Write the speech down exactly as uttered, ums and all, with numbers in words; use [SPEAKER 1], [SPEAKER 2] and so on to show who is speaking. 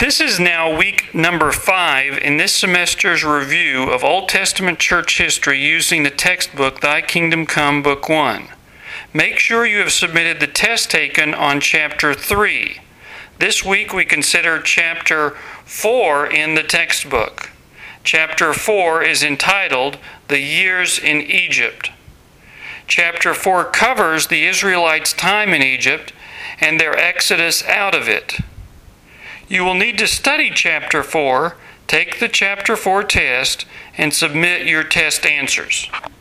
[SPEAKER 1] This is now week number five in this semester's review of Old Testament church history using the textbook Thy Kingdom Come, Book one. Make sure you have submitted the test taken on chapter three. This week we consider chapter four in the textbook. Chapter four is entitled The Years in Egypt. Chapter four covers the Israelites' time in Egypt and their exodus out of it. You will need to study chapter four, take the chapter four test, and submit your test answers.